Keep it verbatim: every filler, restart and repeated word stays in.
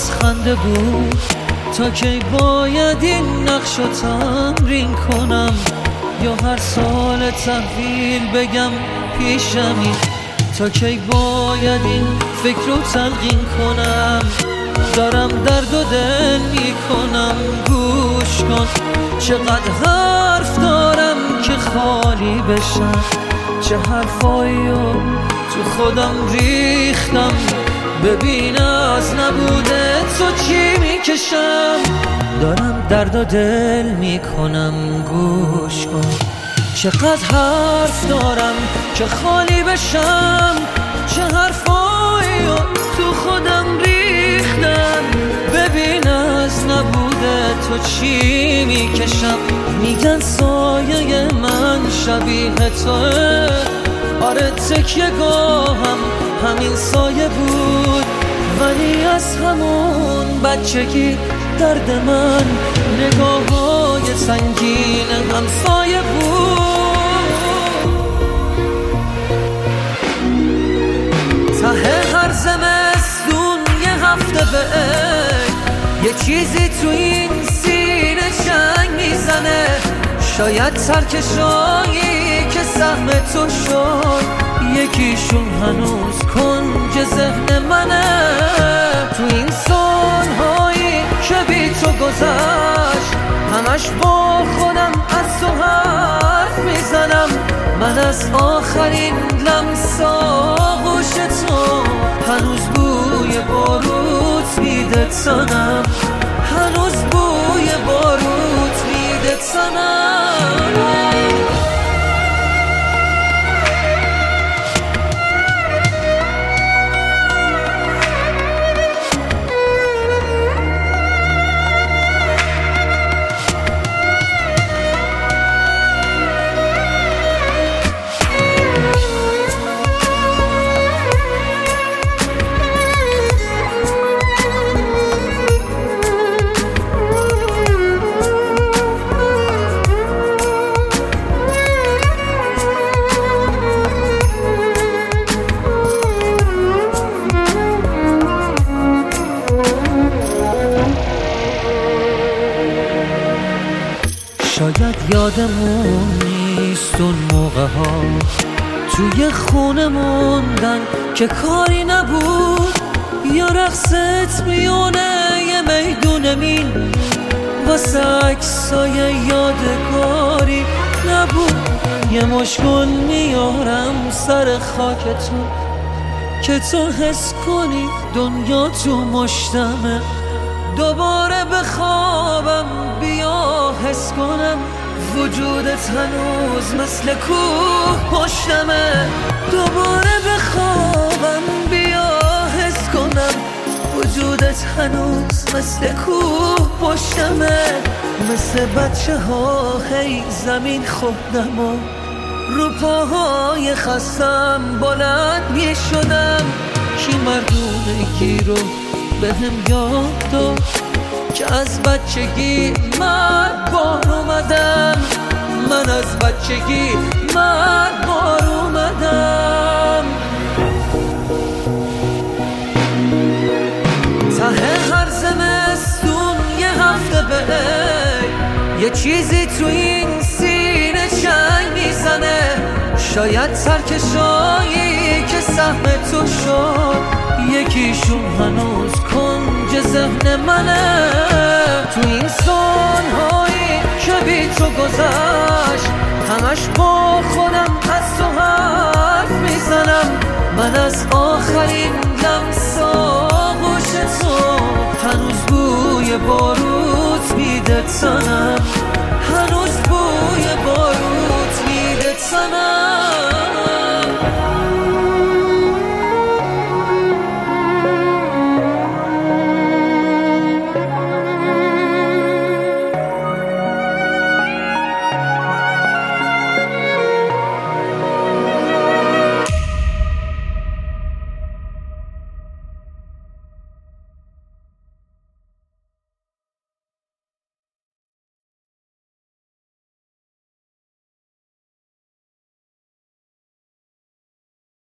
از خنده بود. تا کی باید این نقش رو تمرین کنم، یا هر سال تحویل بگم پیشمی؟ تا کی باید این فکر رو تلقین کنم؟ دارم درد و دل میکنم، گوش کن. چقدر حرف دارم که خالی بشم، چه حرفایی رو تو خودم ریختم. ببین از نبوده تو چی میکشم. دارم درد و دل میکنم، گوش کن. چقدر حرف دارم که خالی بشم، چه حرفایی رو تو خودم ریختم. ببین از نبوده تو چی میکشم. میگن سایه من شبیه توه، آره تکیه گاهم همین سایه بود. ولی از همون بچگی درد من نگاه‌های سنگین همسایه بود. ته هر زمستون یه هفته به یه چیزی تو این سینه چنگ میزنه. شاید سرکشایی که سهم تو شد یکیشون هنوز کنج ذهن منه. تو این سالهایی که بی تو گذشت همش با خودم از تو حرف میزنم. من از آخرین لمس آغوش تو هنوز بوی باروت میده تنم، هنوز بوی باروت میده تنم. شاید یادمون نیست اون موقع ها توی خونه موندن که کاری نبود، یا رقصت میونه یه میدون مین واسه عکسای یادگاری نبود. یه مشکل میارم سر خاک تو که تو حس کنی دنیا تو مشتمه. دوباره بخوابم بیا حس کنم وجودت هنوز مثل کوه پشتمه. دوباره بخوابم بیا حس کنم وجودت هنوز مثل کوه پشتمه. مثل بچه ها هی زمین خوردم و رو پاهای خستم بلند می شدم. کی مردونگی رو به هم یاد داد که از بچگی من بار اومدم. من از بچگی من بار اومدم. ته هر زمستون یه هفته به یه چیزی تو این سینه چنگ میزنه. شاید سرکشایی که سهم تو شد یکیشون هنوز کنج ذهن منه. تو این سالهایی که بی تو گذشت همش با خودم از تو حرف میزنم. من از آخرین لمس آغوش تو هنوز بوی باروت میده تنم، هنوز بوی باروت میده تنم.